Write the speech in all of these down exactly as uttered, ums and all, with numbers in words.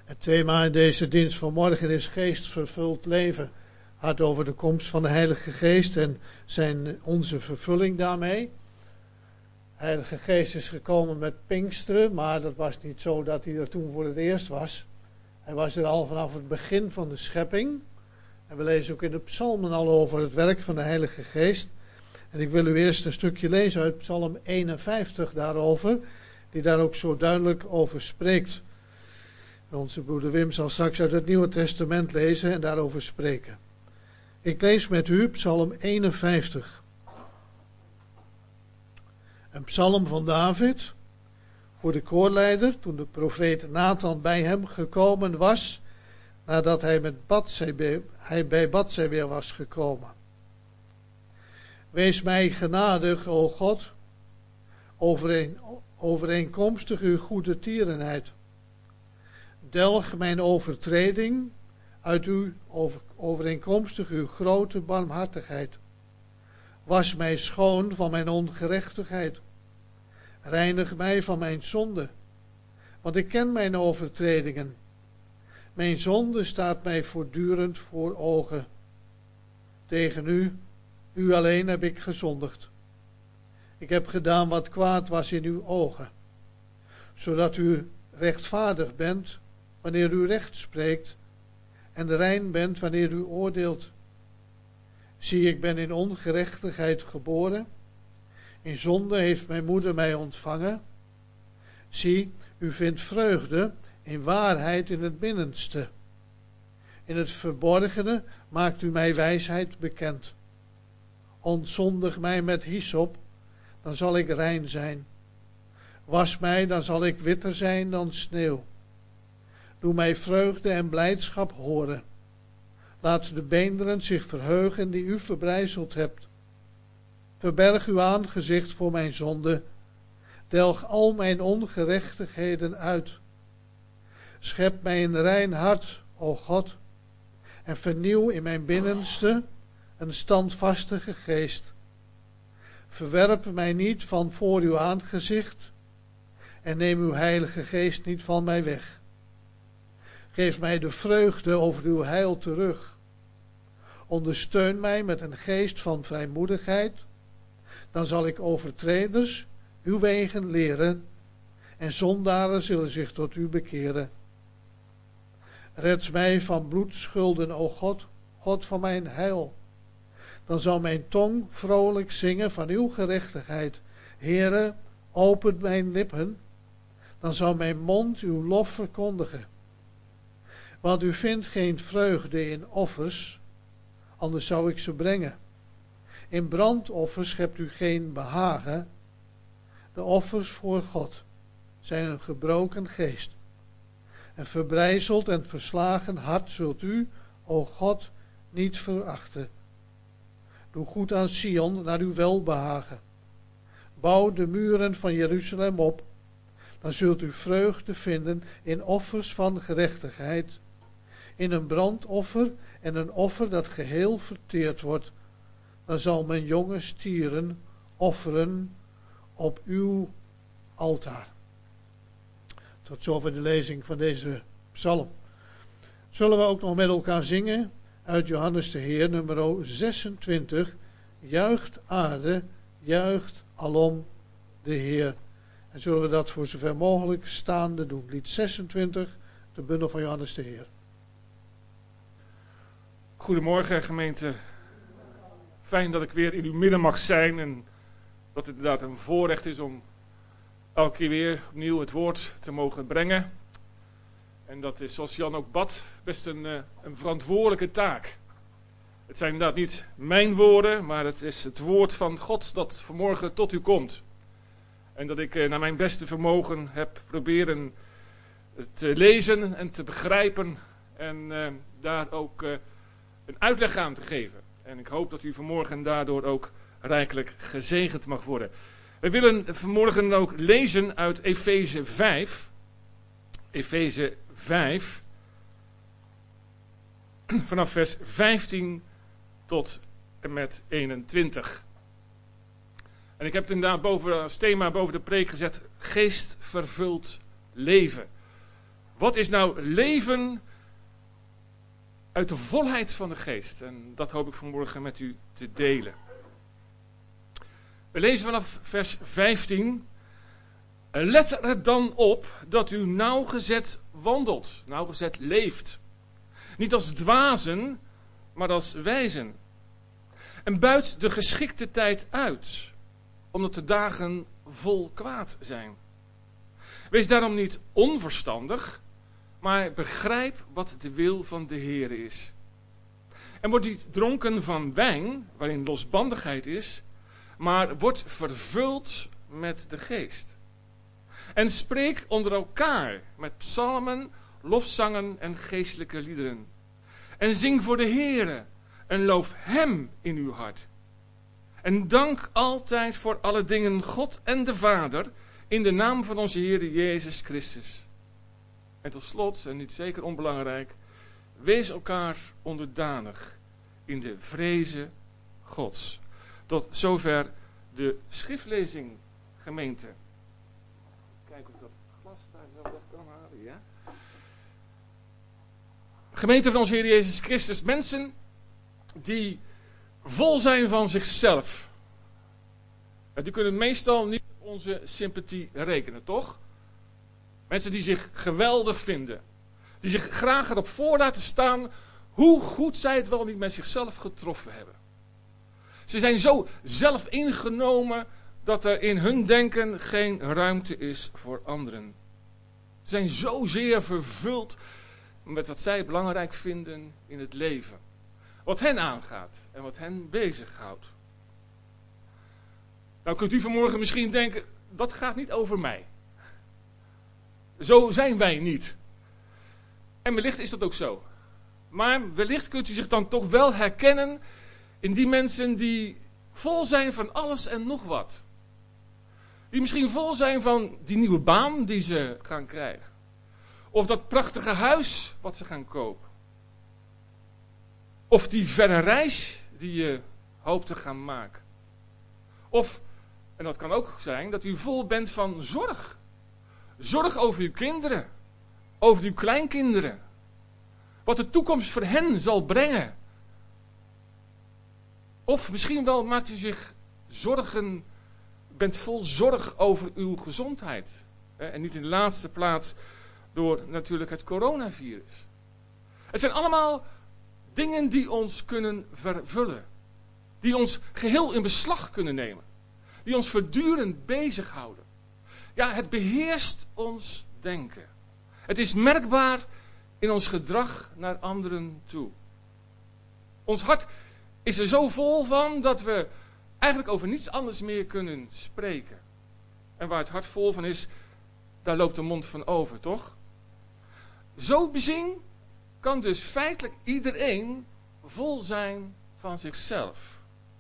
Het thema in deze dienst van morgen is geestvervuld leven. Gaat over de komst van de Heilige Geest en zijn onze vervulling daarmee. De Heilige Geest is gekomen met Pinksteren, maar dat was niet zo dat hij er toen voor het eerst was. Hij was er al vanaf het begin van de schepping. En we lezen ook in de psalmen al over het werk van de Heilige Geest. En ik wil u eerst een stukje lezen uit Psalm eenenvijftig daarover, die daar ook zo duidelijk over spreekt. Onze broeder Wim zal straks uit het Nieuwe Testament lezen en daarover spreken. Ik lees met u Psalm eenenvijftig. Een psalm van David voor de koorleider toen de profeet Nathan bij hem gekomen was, nadat hij, met Batsebe, hij bij Batsebe was gekomen. Wees mij genadig, o God, overeen, overeenkomstig uw goede tierenheid. Delg mijn overtreding uit u over, overeenkomstig uw grote barmhartigheid. Was mij schoon van mijn ongerechtigheid. Reinig mij van mijn zonde, want ik ken mijn overtredingen. Mijn zonde staat mij voortdurend voor ogen. Tegen u, u alleen heb ik gezondigd. Ik heb gedaan wat kwaad was in uw ogen, zodat u rechtvaardig bent wanneer u recht spreekt en rein bent wanneer u oordeelt. Zie, ik ben in ongerechtigheid geboren. In zonde heeft mijn moeder mij ontvangen. Zie, u vindt vreugde in waarheid in het binnenste. In het verborgene maakt u mij wijsheid bekend. Ontzondig mij met hyssop, dan zal ik rein zijn. Was mij, dan zal ik witter zijn dan sneeuw. Doe mij vreugde en blijdschap horen. Laat de beenderen zich verheugen die u verbrijzeld hebt. Verberg uw aangezicht voor mijn zonde. Delg al mijn ongerechtigheden uit. Schep mij een rein hart, o God, en vernieuw in mijn binnenste een standvastige geest. Verwerp mij niet van voor uw aangezicht en neem uw Heilige Geest niet van mij weg. Geef mij de vreugde over uw heil terug. Ondersteun mij met een geest van vrijmoedigheid. Dan zal ik overtreders uw wegen leren en zondaren zullen zich tot u bekeren. Red mij van bloedschulden, o God, God van mijn heil. Dan zal mijn tong vrolijk zingen van uw gerechtigheid. Heere, open mijn lippen, dan zal mijn mond uw lof verkondigen. Want u vindt geen vreugde in offers, anders zou ik ze brengen. In brandoffers schept u geen behagen. De offers voor God zijn een gebroken geest. Een verbrijzeld en verslagen hart zult u, o God, niet verachten. Doe goed aan Sion naar uw welbehagen. Bouw de muren van Jeruzalem op. Dan zult u vreugde vinden in offers van gerechtigheid. In een brandoffer en een offer dat geheel verteerd wordt. Dan zal men jonge stieren offeren op uw altaar. Tot zover de lezing van deze psalm. Zullen we ook nog met elkaar zingen uit Johannes de Heer, nummer zesentwintig. Juicht aarde, juicht alom de Heer. En zullen we dat voor zover mogelijk staande doen. Lied zesentwintig, de bundel van Johannes de Heer. Goedemorgen gemeente. Fijn dat ik weer in uw midden mag zijn en dat het inderdaad een voorrecht is om elke keer weer opnieuw het woord te mogen brengen. En dat is, zoals Jan ook bad, best een, een verantwoordelijke taak. Het zijn inderdaad niet mijn woorden, maar het is het woord van God dat vanmorgen tot u komt. En dat ik naar mijn beste vermogen heb proberen te lezen en te begrijpen en uh, daar ook uh, een uitleg aan te geven. En ik hoop dat u vanmorgen daardoor ook rijkelijk gezegend mag worden. We willen vanmorgen ook lezen uit Efeze vijf. Efeze vijf. Vanaf vers vijftien tot en met eenentwintig. En ik heb het inderdaad boven, als thema boven de preek gezet: geestvervuld leven. Wat is nou leven uit de volheid van de geest? En dat hoop ik vanmorgen met u te delen. We lezen vanaf vers vijftien. Let er dan op dat u nauwgezet wandelt, nauwgezet leeft. Niet als dwazen, maar als wijzen. En buit de geschikte tijd uit, omdat de dagen vol kwaad zijn. Wees daarom niet onverstandig, maar begrijp wat de wil van de Heer is. En word niet dronken van wijn, waarin losbandigheid is, maar word vervuld met de geest. En spreek onder elkaar met psalmen, lofzangen en geestelijke liederen. En zing voor de Heere en loof Hem in uw hart. En dank altijd voor alle dingen God en de Vader in de naam van onze Heere Jezus Christus. En tot slot, en niet zeker onbelangrijk, wees elkaar onderdanig in de vreze Gods. Tot zover de schriftlezing, gemeente. Kijken of dat glas daar zo weg kan halen, ja. Gemeente van onze Heer Jezus Christus, mensen die vol zijn van zichzelf. En die kunnen meestal niet op onze sympathie rekenen, toch? Mensen die zich geweldig vinden. Die zich graag erop voor laten staan hoe goed zij het wel niet met zichzelf getroffen hebben. Ze zijn zo zelf ingenomen dat er in hun denken geen ruimte is voor anderen. Ze zijn zozeer vervuld met wat zij belangrijk vinden in het leven. Wat hen aangaat en wat hen bezighoudt. Nou kunt u vanmorgen misschien denken, dat gaat niet over mij. Zo zijn wij niet. En wellicht is dat ook zo. Maar wellicht kunt u zich dan toch wel herkennen in die mensen die vol zijn van alles en nog wat. Die misschien vol zijn van die nieuwe baan die ze gaan krijgen. Of dat prachtige huis wat ze gaan kopen. Of die verre reis die je hoopt te gaan maken. Of, en dat kan ook zijn, dat u vol bent van zorg. Zorg over uw kinderen. Over uw kleinkinderen. Wat de toekomst voor hen zal brengen. Of misschien wel maakt u zich zorgen, bent vol zorg over uw gezondheid. En niet in de laatste plaats door natuurlijk het coronavirus. Het zijn allemaal dingen die ons kunnen vervullen. Die ons geheel in beslag kunnen nemen. Die ons voortdurend bezighouden. Ja, het beheerst ons denken. Het is merkbaar in ons gedrag naar anderen toe. Ons hart is er zo vol van dat we eigenlijk over niets anders meer kunnen spreken. En waar het hart vol van is, daar loopt de mond van over, toch? Zo bezien kan dus feitelijk iedereen vol zijn van zichzelf.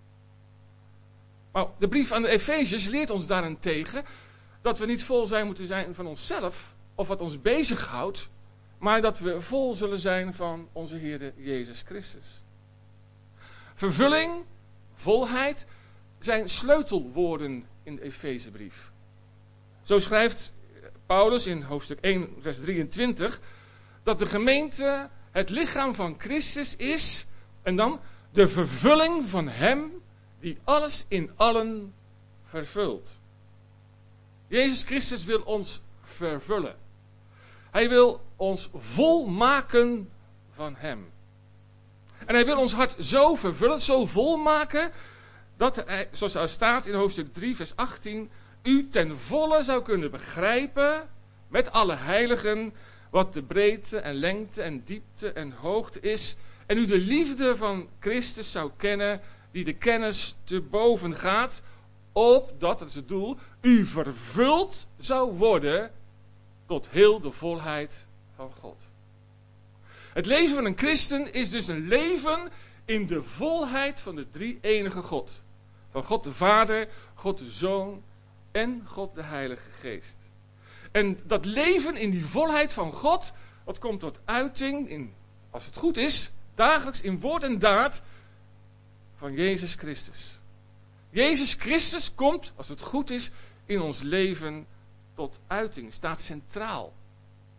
Maar de brief aan de Efeziërs leert ons daarentegen dat we niet vol zijn moeten zijn van onszelf of wat ons bezighoudt, maar dat we vol zullen zijn van onze Heer Jezus Christus. Vervulling, volheid zijn sleutelwoorden in de Efezebrief. Zo schrijft Paulus in hoofdstuk één, vers drieëntwintig, dat de gemeente het lichaam van Christus is en dan de vervulling van Hem die alles in allen vervult. Jezus Christus wil ons vervullen. Hij wil ons volmaken van Hem. En Hij wil ons hart zo vervullen, zo volmaken, dat Hij, zoals er staat in hoofdstuk drie, vers achttien, u ten volle zou kunnen begrijpen, met alle heiligen, wat de breedte en lengte en diepte en hoogte is, en u de liefde van Christus zou kennen, die de kennis te boven gaat, opdat, dat is het doel, u vervuld zou worden tot heel de volheid van God. Het leven van een christen is dus een leven in de volheid van de drie-enige God. Van God de Vader, God de Zoon en God de Heilige Geest. En dat leven in die volheid van God, dat komt tot uiting, in, als het goed is, dagelijks in woord en daad van Jezus Christus. Jezus Christus komt, als het goed is, in ons leven tot uiting, staat centraal.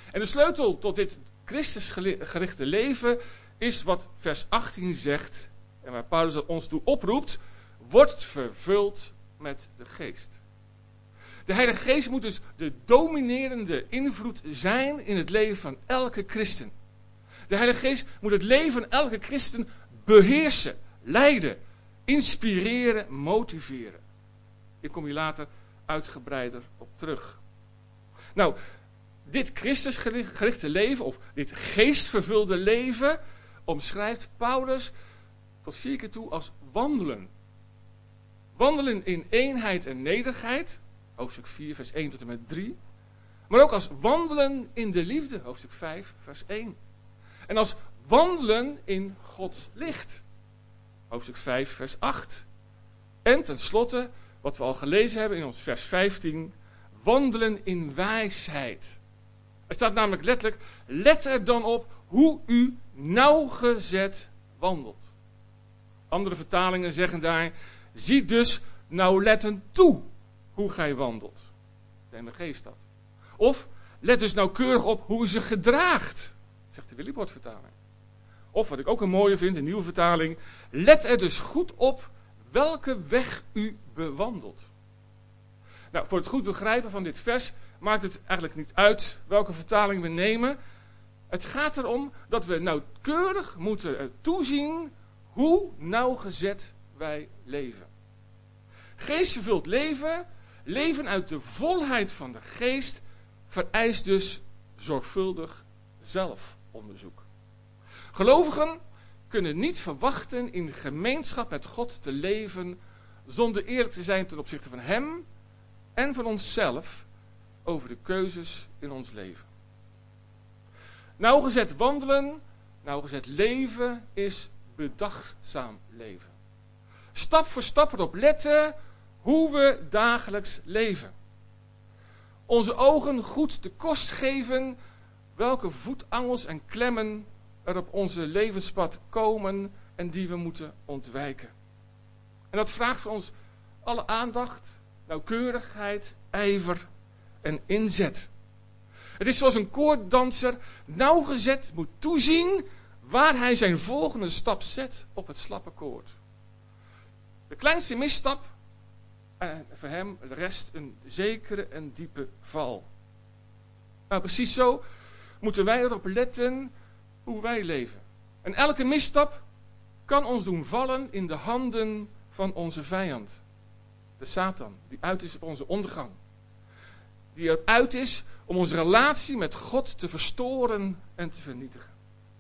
En de sleutel tot dit Christusgerichte leven is wat vers achttien zegt, en waar Paulus ons toe oproept, wordt vervuld met de geest. De Heilige Geest moet dus de dominerende invloed zijn in het leven van elke christen. De Heilige Geest moet het leven van elke christen beheersen, leiden, inspireren, motiveren. Ik kom hier later uitgebreider op terug. Nou, dit Christusgerichte leven, of dit geestvervulde leven, omschrijft Paulus tot vier keer toe als wandelen. Wandelen in eenheid en nederigheid, hoofdstuk vier, vers één tot en met drie. Maar ook als wandelen in de liefde, hoofdstuk vijf, vers één. En als wandelen in Gods licht, hoofdstuk vijf, vers acht. En tenslotte, wat we al gelezen hebben in ons vers vijftien, wandelen in wijsheid. Er staat namelijk letterlijk, let er dan op hoe u nauwgezet wandelt. Andere vertalingen zeggen daar, zie dus nauwlettend toe hoe gij wandelt. De M G staat. Of, let dus nauwkeurig op hoe u zich gedraagt, zegt de Willibrord vertaling. Of, wat ik ook een mooie vind, een nieuwe vertaling, let er dus goed op welke weg u bewandelt. Nou, voor het goed begrijpen van dit vers maakt het eigenlijk niet uit welke vertaling we nemen. Het gaat erom dat we nauwkeurig moeten toezien hoe nauwgezet wij leven. Geestvervuld leven, leven uit de volheid van de geest, vereist dus zorgvuldig zelfonderzoek. Gelovigen kunnen niet verwachten in gemeenschap met God te leven zonder eerlijk te zijn ten opzichte van Hem en van onszelf over de keuzes in ons leven. Nauwgezet wandelen, nauwgezet leven is bedachtzaam leven. Stap voor stap erop letten hoe we dagelijks leven. Onze ogen goed de kost geven welke voetangels en klemmen er op onze levenspad komen en die we moeten ontwijken. En dat vraagt van ons alle aandacht, nauwkeurigheid, ijver en inzet. Het is zoals een koorddanser nauwgezet moet toezien waar hij zijn volgende stap zet op het slappe koord. De kleinste misstap, en voor hem de rest een zekere en diepe val. Nou, precies zo moeten wij erop letten hoe wij leven. En elke misstap kan ons doen vallen in de handen van onze vijand. De Satan, die uit is op onze ondergang. Die eruit is om onze relatie met God te verstoren en te vernietigen.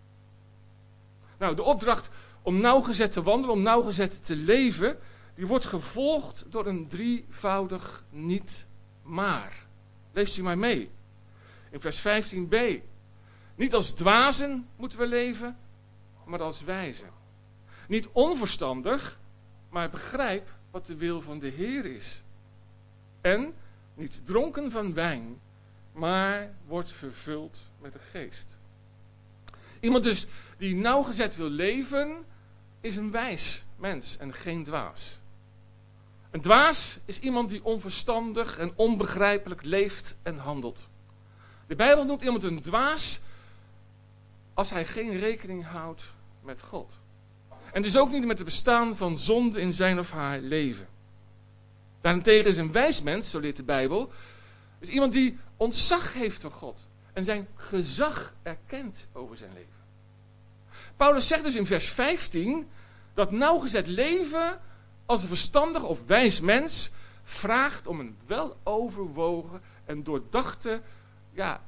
Nou, de opdracht om nauwgezet te wandelen, om nauwgezet te leven, die wordt gevolgd door een drievoudig niet maar. Leest u maar mee. In vers vijftien b. Niet als dwazen moeten we leven, maar als wijzen. Niet onverstandig, maar begrijp wat de wil van de Heer is. En niet dronken van wijn, maar wordt vervuld met de geest. Iemand dus die nauwgezet wil leven, is een wijs mens en geen dwaas. Een dwaas is iemand die onverstandig en onbegrijpelijk leeft en handelt. De Bijbel noemt iemand een dwaas als hij geen rekening houdt met God. En dus ook niet met het bestaan van zonde in zijn of haar leven. Daarentegen is een wijs mens, zo leert de Bijbel, is iemand die ontzag heeft van God en zijn gezag erkent over zijn leven. Paulus zegt dus in vers vijftien dat nauwgezet leven als een verstandig of wijs mens vraagt om een weloverwogen en doordachte ja,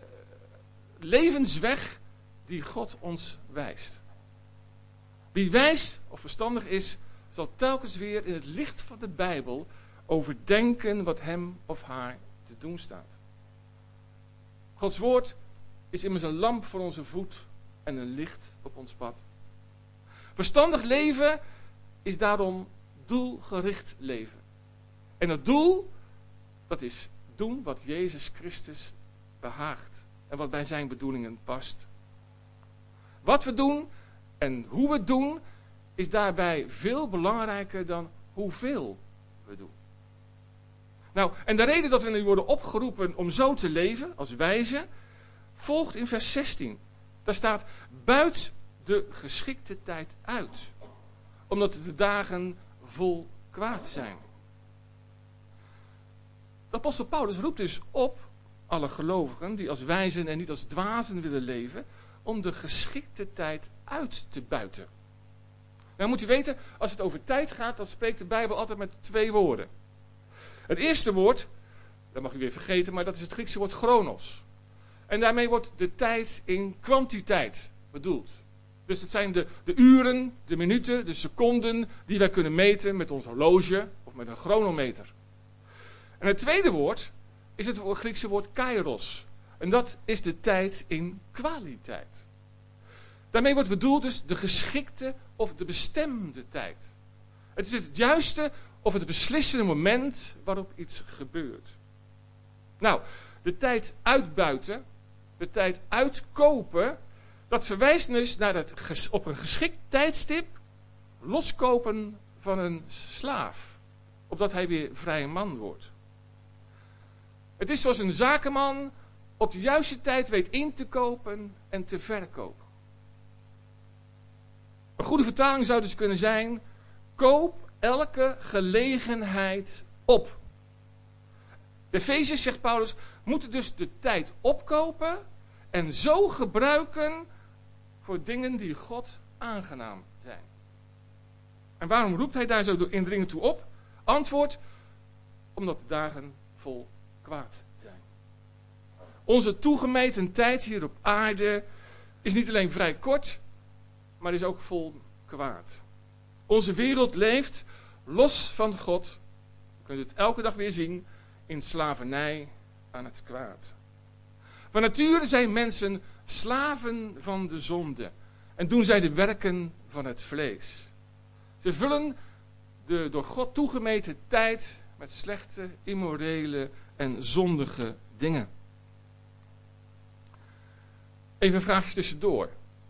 levensweg die God ons wijst. Wie wijs of verstandig is, zal telkens weer in het licht van de Bijbel overdenken wat hem of haar te doen staat. Gods woord is immers een lamp voor onze voet en een licht op ons pad. Verstandig leven is daarom doelgericht leven. En het doel, dat is doen wat Jezus Christus behaagt en wat bij zijn bedoelingen past. Wat we doen en hoe we het doen, is daarbij veel belangrijker dan hoeveel we doen. Nou, en de reden dat we nu worden opgeroepen om zo te leven, als wijzen, volgt in vers zestien. Daar staat, buit de geschikte tijd uit, omdat de dagen vol kwaad zijn. De apostel Paulus roept dus op alle gelovigen die als wijzen en niet als dwazen willen leven, om de geschikte tijd uit te buiten. Nou moet u weten, als het over tijd gaat, dan spreekt de Bijbel altijd met twee woorden. Het eerste woord, dat mag u weer vergeten, maar dat is het Griekse woord chronos. En daarmee wordt de tijd in kwantiteit bedoeld. Dus het zijn de, de uren, de minuten, de seconden die wij kunnen meten met ons horloge of met een chronometer. En het tweede woord is het Griekse woord kairos. En dat is de tijd in kwaliteit. Daarmee wordt bedoeld dus de geschikte of de bestemde tijd. Het is het juiste of het beslissende moment waarop iets gebeurt. Nou, de tijd uitbuiten, de tijd uitkopen, dat verwijst dus naar het ges- op een geschikt tijdstip loskopen van een slaaf. Opdat hij weer vrije man wordt. Het is zoals een zakenman op de juiste tijd weet in te kopen en te verkopen. Een goede vertaling zou dus kunnen zijn, koop elke gelegenheid op. De Efeziërs, zegt Paulus, moeten dus de tijd opkopen en zo gebruiken voor dingen die God aangenaam zijn. En waarom roept hij daar zo indringend toe op? Antwoord, omdat de dagen vol kwaad zijn. Onze toegemeten tijd hier op aarde is niet alleen vrij kort, maar is ook vol kwaad. Onze wereld leeft los van God. Je kunt het elke dag weer zien in slavernij aan het kwaad. Van nature zijn mensen slaven van de zonde en doen zij de werken van het vlees. Ze vullen de door God toegemeten tijd met slechte, immorele en zondige dingen. Even een vraagje tussendoor.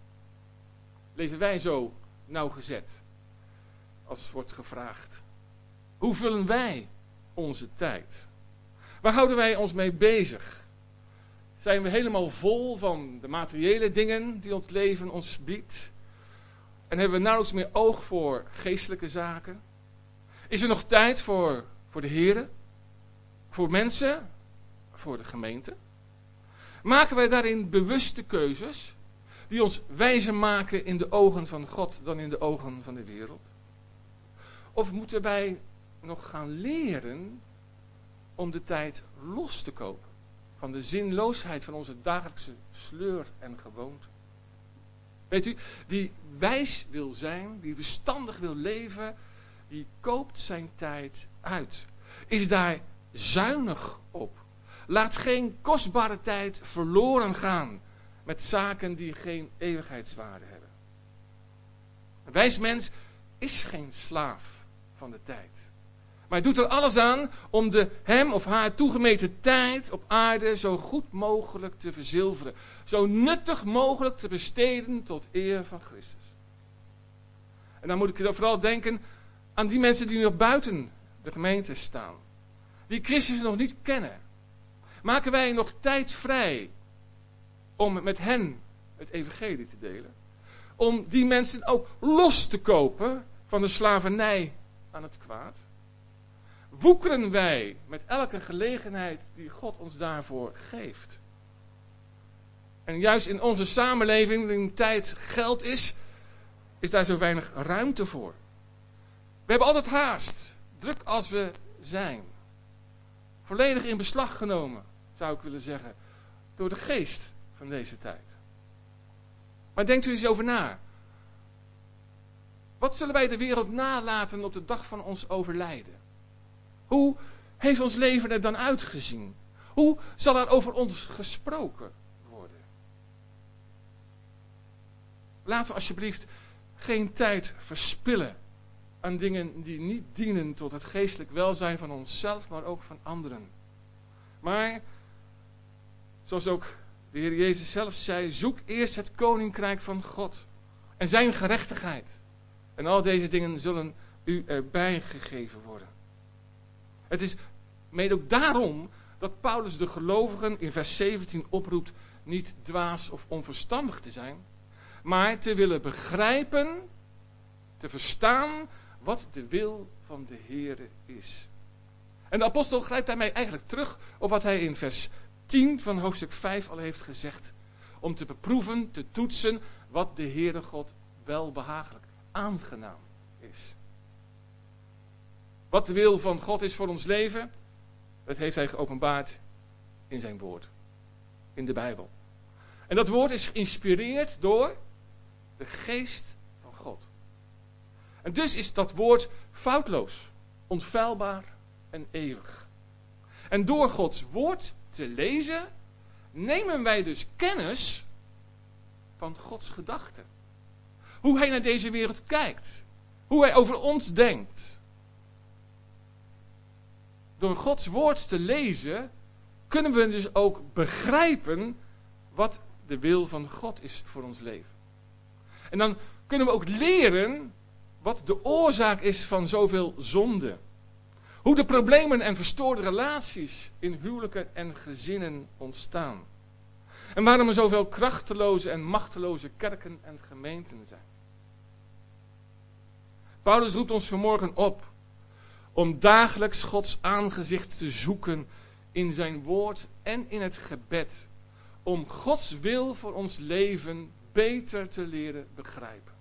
Leven wij zo nauwgezet als wordt gevraagd? Hoe vullen wij onze tijd? Waar houden wij ons mee bezig? Zijn we helemaal vol van de materiële dingen die ons leven ons biedt? En hebben we nauwelijks meer oog voor geestelijke zaken? Is er nog tijd voor, voor de Here? Voor mensen? Voor de gemeente? Maken wij daarin bewuste keuzes die ons wijzer maken in de ogen van God dan in de ogen van de wereld? Of moeten wij nog gaan leren om de tijd los te kopen van de zinloosheid van onze dagelijkse sleur en gewoonte? Weet u, wie wijs wil zijn, wie verstandig wil leven, die koopt zijn tijd uit. Is daar zuinig op. Laat geen kostbare tijd verloren gaan met zaken die geen eeuwigheidswaarde hebben. Een wijs mens is geen slaaf van de tijd. Maar hij doet er alles aan om de hem of haar toegemeten tijd op aarde zo goed mogelijk te verzilveren. Zo nuttig mogelijk te besteden tot eer van Christus. En dan moet ik vooral denken aan die mensen die nog buiten de gemeente staan. Die Christus nog niet kennen. Maken wij nog tijd vrij om met hen het evangelie te delen? Om die mensen ook los te kopen van de slavernij aan het kwaad? Woekeren wij met elke gelegenheid die God ons daarvoor geeft? En juist in onze samenleving, waarin tijd geld is, is daar zo weinig ruimte voor. We hebben altijd haast, druk als we zijn. Volledig in beslag genomen, zou ik willen zeggen, door de geest van deze tijd. Maar denkt u eens over na. Wat zullen wij de wereld nalaten op de dag van ons overlijden? Hoe heeft ons leven er dan uitgezien? Hoe zal er over ons gesproken worden? Laten we alsjeblieft geen tijd verspillen aan dingen die niet dienen tot het geestelijk welzijn van onszelf, maar ook van anderen. Maar, zoals ook de Heer Jezus zelf zei, zoek eerst het koninkrijk van God en zijn gerechtigheid. En al deze dingen zullen u erbij gegeven worden. Het is mede ook daarom dat Paulus de gelovigen in vers zeventien oproept, niet dwaas of onverstandig te zijn, maar te willen begrijpen, te verstaan wat de wil van de Heere is. En de apostel grijpt daarmee eigenlijk terug op wat hij in vers tien van hoofdstuk vijf al heeft gezegd. Om te beproeven, te toetsen wat de Heere God welbehagelijk, aangenaam is. Wat de wil van God is voor ons leven, dat heeft hij geopenbaard in zijn woord. In de Bijbel. En dat woord is geïnspireerd door de geest van God. En dus is dat woord foutloos, onfeilbaar en eeuwig. En door Gods woord te lezen, nemen wij dus kennis van Gods gedachten. Hoe hij naar deze wereld kijkt. Hoe hij over ons denkt. Door Gods woord te lezen, kunnen we dus ook begrijpen wat de wil van God is voor ons leven. En dan kunnen we ook leren wat de oorzaak is van zoveel zonde. Hoe de problemen en verstoorde relaties in huwelijken en gezinnen ontstaan. En waarom er zoveel krachteloze en machteloze kerken en gemeenten zijn. Paulus roept ons vanmorgen op om dagelijks Gods aangezicht te zoeken in zijn woord en in het gebed. Om Gods wil voor ons leven beter te leren begrijpen.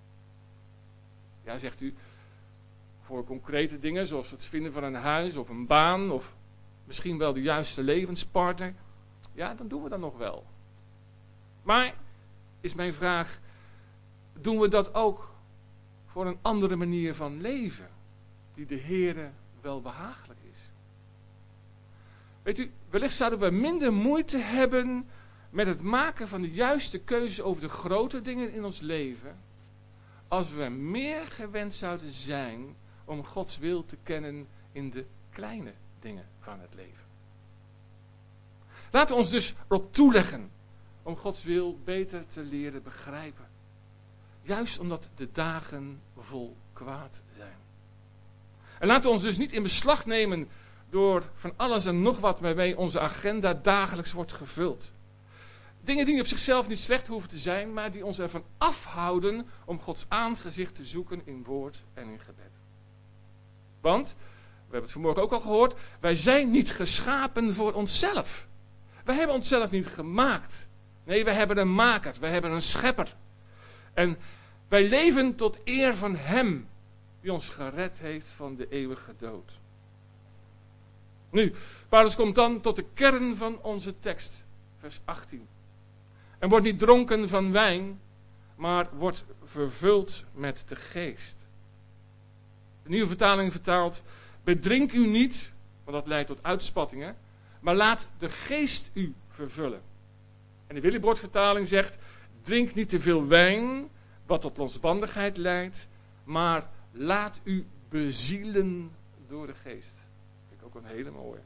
Ja, zegt u, voor concrete dingen zoals het vinden van een huis of een baan of misschien wel de juiste levenspartner. Ja, dan doen we dat nog wel. Maar, is mijn vraag, doen we dat ook voor een andere manier van leven, die de Heere wel behagelijk is? Weet u, wellicht zouden we minder moeite hebben met het maken van de juiste keuzes over de grote dingen in ons leven, als we meer gewend zouden zijn om Gods wil te kennen in de kleine dingen van het leven. Laten we ons dus erop toeleggen om Gods wil beter te leren begrijpen. Juist omdat de dagen vol kwaad zijn. En laten we ons dus niet in beslag nemen door van alles en nog wat waarmee onze agenda dagelijks wordt gevuld. Dingen die op zichzelf niet slecht hoeven te zijn, maar die ons ervan afhouden om Gods aangezicht te zoeken in woord en in gebed. Want, we hebben het vanmorgen ook al gehoord, wij zijn niet geschapen voor onszelf. Wij hebben onszelf niet gemaakt. Nee, wij hebben een maker, wij hebben een schepper. En wij leven tot eer van Hem, die ons gered heeft van de eeuwige dood. Nu, Paulus komt dan tot de kern van onze tekst, vers achttien. En wordt niet dronken van wijn, maar wordt vervuld met de geest. De nieuwe vertaling vertaalt, bedrink u niet, want dat leidt tot uitspattingen, maar laat de geest u vervullen. En de Willibrord-vertaling zegt, drink niet te veel wijn, wat tot losbandigheid leidt, maar laat u bezielen door de geest. Vind ik ook een hele mooie.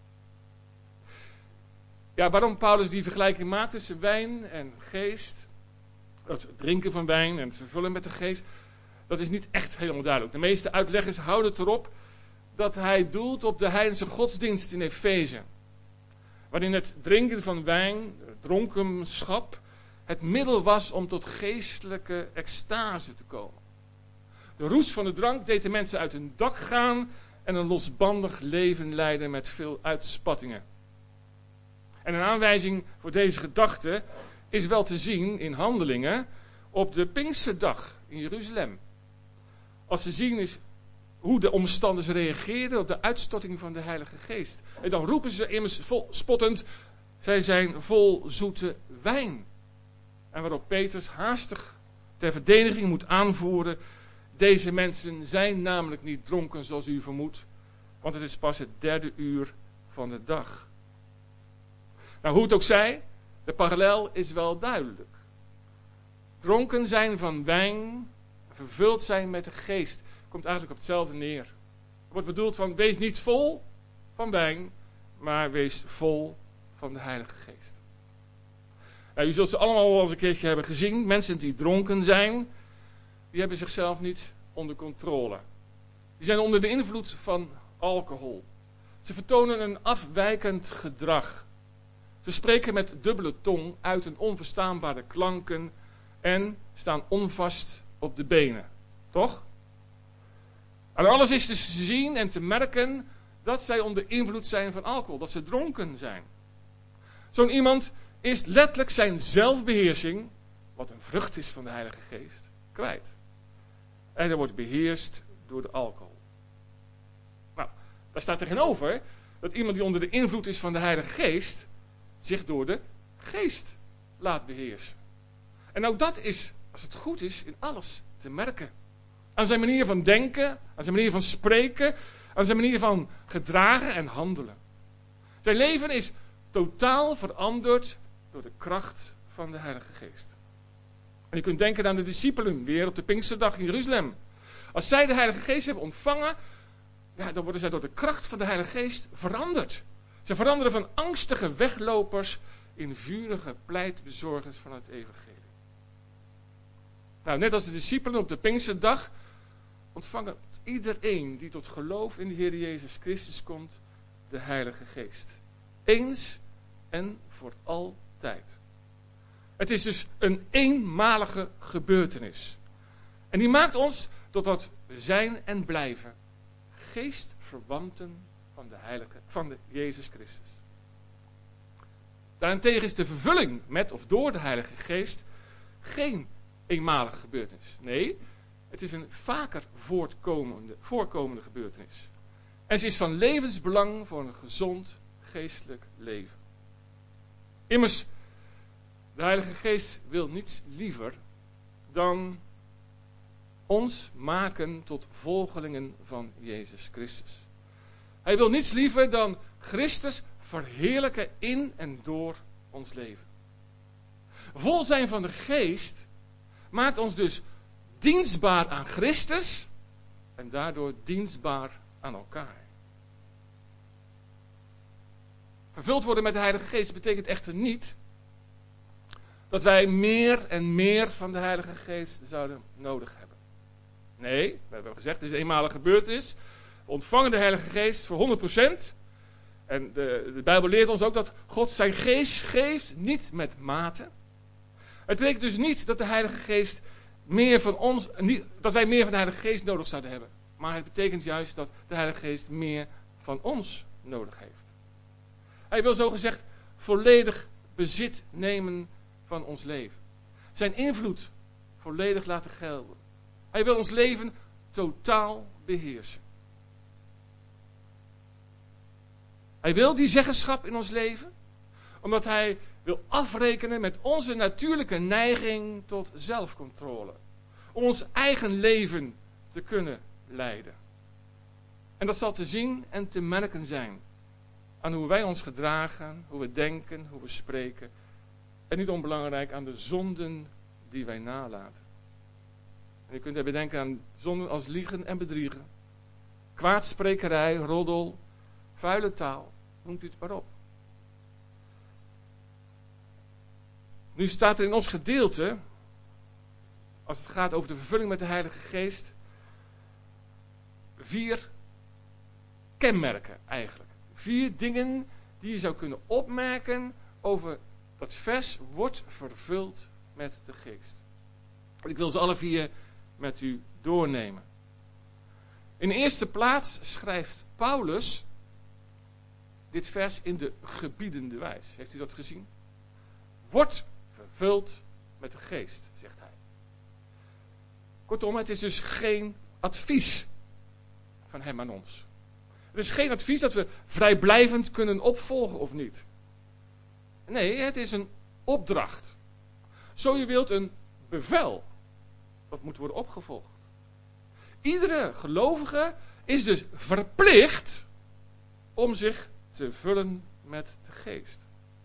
Ja, waarom Paulus die vergelijking maakt tussen wijn en geest, het drinken van wijn en het vervullen met de geest, dat is niet echt helemaal duidelijk. De meeste uitleggers houden het erop dat hij doelt op de heidense godsdienst in Efeze. Waarin het drinken van wijn, dronkenschap, het middel was om tot geestelijke extase te komen. De roes van de drank deed de mensen uit hun dak gaan en een losbandig leven leiden met veel uitspattingen. En een aanwijzing voor deze gedachte is wel te zien in Handelingen op de Pinksterdag in Jeruzalem. Als ze zien is hoe de omstanders reageerden op de uitstorting van de Heilige Geest. En dan roepen ze immers vol, spottend, zij zijn vol zoete wijn. En waarop Petrus haastig ter verdediging moet aanvoeren, deze mensen zijn namelijk niet dronken zoals u vermoedt, want het is pas het derde uur van de dag. Nou, hoe het ook zij, de parallel is wel duidelijk. Dronken zijn van wijn, vervuld zijn met de geest, komt eigenlijk op hetzelfde neer. Er wordt bedoeld van, wees niet vol van wijn, maar wees vol van de Heilige Geest. Nou, u zult ze allemaal wel eens een keertje hebben gezien. Mensen die dronken zijn, die hebben zichzelf niet onder controle. Die zijn onder de invloed van alcohol. Ze vertonen een afwijkend gedrag. Ze spreken met dubbele tong, uiten onverstaanbare klanken en staan onvast op de benen. Toch? En alles is te zien en te merken dat zij onder invloed zijn van alcohol, dat ze dronken zijn. Zo'n iemand is letterlijk zijn zelfbeheersing, wat een vrucht is van de Heilige Geest, kwijt. En hij wordt beheerst door de alcohol. Nou, daar staat tegenover dat iemand die onder de invloed is van de Heilige Geest zich door de Geest laat beheersen. En ook dat is, als het goed is, in alles te merken. Aan zijn manier van denken, aan zijn manier van spreken, aan zijn manier van gedragen en handelen. Zijn leven is totaal veranderd door de kracht van de Heilige Geest. En je kunt denken aan de discipelen weer op de Pinksterdag in Jeruzalem. Als zij de Heilige Geest hebben ontvangen, ja, dan worden zij door de kracht van de Heilige Geest veranderd. Ze veranderen van angstige weglopers in vurige pleitbezorgers van het evangelie. Nou, net als de discipelen op de Pinksterdag ontvangt iedereen die tot geloof in de Heer Jezus Christus komt, de Heilige Geest. Eens en voor altijd. Het is dus een eenmalige gebeurtenis. En die maakt ons tot wat we zijn en blijven. Geestverwanten van de Heilige, van de Jezus Christus. Daarentegen is de vervulling met of door de Heilige Geest geen eenmalige gebeurtenis. Nee, het is een vaker voortkomende, voorkomende gebeurtenis. En ze is van levensbelang voor een gezond geestelijk leven. Immers, de Heilige Geest wil niets liever dan ons maken tot volgelingen van Jezus Christus. Hij wil niets liever dan Christus verheerlijken in en door ons leven. Vol zijn van de Geest maakt ons dus dienstbaar aan Christus en daardoor dienstbaar aan elkaar. Vervuld worden met de Heilige Geest betekent echter niet dat wij meer en meer van de Heilige Geest zouden nodig hebben. Nee, we hebben gezegd, het is een eenmalige gebeurtenis. We ontvangen de Heilige Geest voor honderd procent. En de, de Bijbel leert ons ook dat God zijn geest geeft, niet met mate. Het betekent dus niet dat de Heilige Geest meer van ons, niet, dat wij meer van de Heilige Geest nodig zouden hebben. Maar het betekent juist dat de Heilige Geest meer van ons nodig heeft. Hij wil zogezegd volledig bezit nemen van ons leven. Zijn invloed volledig laten gelden. Hij wil ons leven totaal beheersen. Hij wil die zeggenschap in ons leven, omdat hij wil afrekenen met onze natuurlijke neiging tot zelfcontrole. Om ons eigen leven te kunnen leiden. En dat zal te zien en te merken zijn aan hoe wij ons gedragen, hoe we denken, hoe we spreken. En niet onbelangrijk aan de zonden die wij nalaten. En je kunt daarbij denken aan zonden als liegen en bedriegen. Kwaadsprekerij, roddel, vuile taal. Noemt u het maar op. Nu staat er in ons gedeelte, als het gaat over de vervulling met de Heilige Geest, vier kenmerken eigenlijk. Vier dingen die je zou kunnen opmerken over dat vers wordt vervuld met de Geest. Ik wil ze alle vier met u doornemen. In de eerste plaats schrijft Paulus dit vers in de gebiedende wijs. Heeft u dat gezien? Wordt vervuld met de Geest, zegt hij. Kortom, het is dus geen advies van hem aan ons. Het is geen advies dat we vrijblijvend kunnen opvolgen of niet. Nee, het is een opdracht. Zo je wilt een bevel. Dat moet worden opgevolgd. Iedere gelovige is dus verplicht om zich te vullen met de Geest.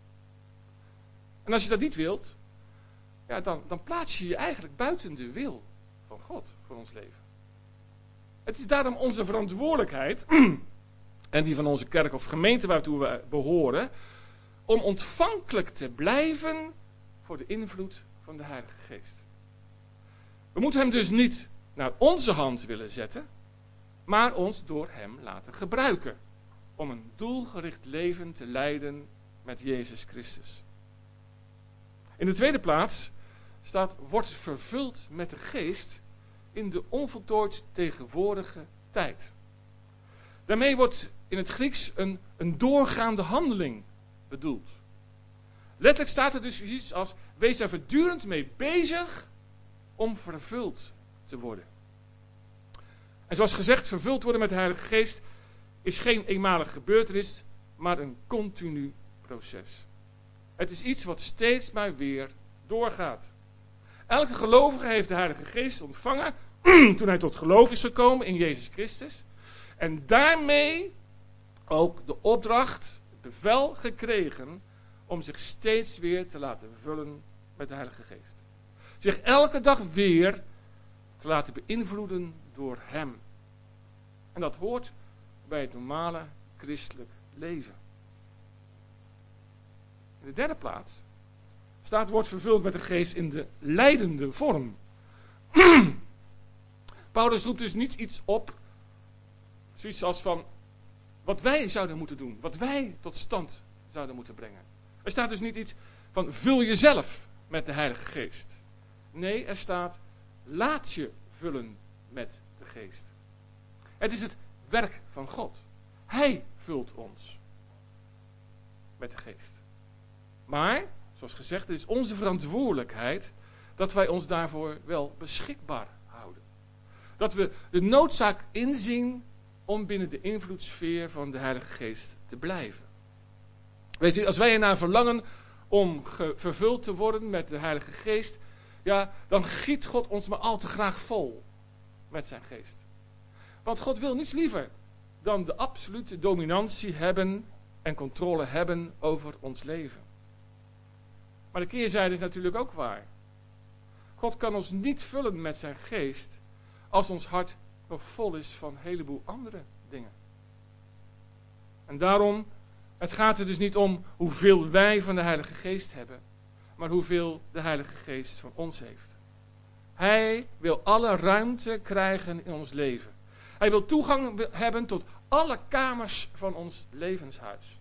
En als je dat niet wilt, ja, dan, dan plaats je je eigenlijk buiten de wil van God voor ons leven. Het is daarom onze verantwoordelijkheid, en die van onze kerk of gemeente waartoe we behoren, om ontvankelijk te blijven voor de invloed van de Heilige Geest. We moeten hem dus niet naar onze hand willen zetten, maar ons door hem laten gebruiken. Om een doelgericht leven te leiden met Jezus Christus. In de tweede plaats staat, wordt vervuld met de geest in de onvoltooid tegenwoordige tijd. Daarmee wordt in het Grieks een, een doorgaande handeling bedoeld. Letterlijk staat er dus iets als, wees er voortdurend mee bezig om vervuld te worden. En zoals gezegd, vervuld worden met de Heilige Geest is geen eenmalige gebeurtenis, maar een continu proces. Het is iets wat steeds maar weer doorgaat. Elke gelovige heeft de Heilige Geest ontvangen toen hij tot geloof is gekomen in Jezus Christus. En daarmee ook de opdracht, het bevel gekregen om zich steeds weer te laten vullen met de Heilige Geest. Zich elke dag weer te laten beïnvloeden door Hem. En dat hoort bij het normale christelijk leven. In de derde plaats staat, wordt vervuld met de geest in de leidende vorm. Paulus roept dus niet iets op, zoiets als van, wat wij zouden moeten doen, wat wij tot stand zouden moeten brengen. Er staat dus niet iets van, vul jezelf met de Heilige Geest. Nee, er staat, laat je vullen met de Geest. Het is het werk van God. Hij vult ons met de Geest. Maar, zoals gezegd, het is onze verantwoordelijkheid dat wij ons daarvoor wel beschikbaar houden. Dat we de noodzaak inzien om binnen de invloedssfeer van de Heilige Geest te blijven. Weet u, als wij ernaar verlangen om ge- vervuld te worden met de Heilige Geest, ja, dan giet God ons maar al te graag vol met zijn Geest. Want God wil niets liever dan de absolute dominantie hebben en controle hebben over ons leven. Maar de keerzijde is natuurlijk ook waar. God kan ons niet vullen met zijn Geest als ons hart nog vol is van een heleboel andere dingen. En daarom, het gaat er dus niet om hoeveel wij van de Heilige Geest hebben, maar hoeveel de Heilige Geest van ons heeft. Hij wil alle ruimte krijgen in ons leven. Hij wil toegang hebben tot alle kamers van ons levenshuis.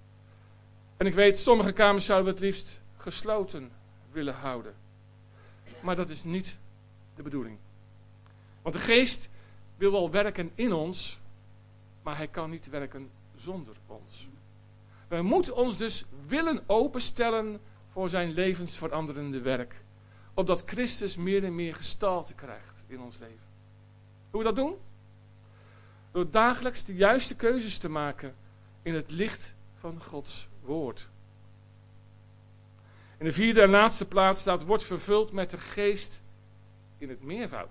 En ik weet, sommige kamers zouden we het liefst gesloten willen houden. Maar dat is niet de bedoeling. Want de Geest wil wel werken in ons, maar hij kan niet werken zonder ons. Wij moeten ons dus willen openstellen voor zijn levensveranderende werk. Opdat Christus meer en meer gestalte krijgt in ons leven. Hoe we dat doen? Door dagelijks de juiste keuzes te maken in het licht van Gods woord. In de vierde en laatste plaats staat, wordt vervuld met de Geest in het meervoud.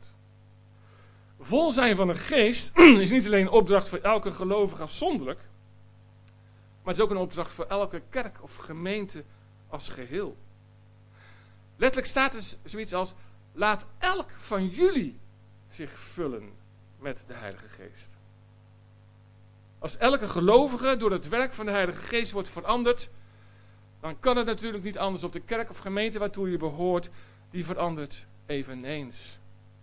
Vol zijn van de Geest is niet alleen een opdracht voor elke gelovige afzonderlijk, maar het is ook een opdracht voor elke kerk of gemeente als geheel. Letterlijk staat er zoiets als, laat elk van jullie zich vullen met de Heilige Geest. Als elke gelovige door het werk van de Heilige Geest wordt veranderd, dan kan het natuurlijk niet anders op de kerk of gemeente waartoe je behoort, die verandert eveneens.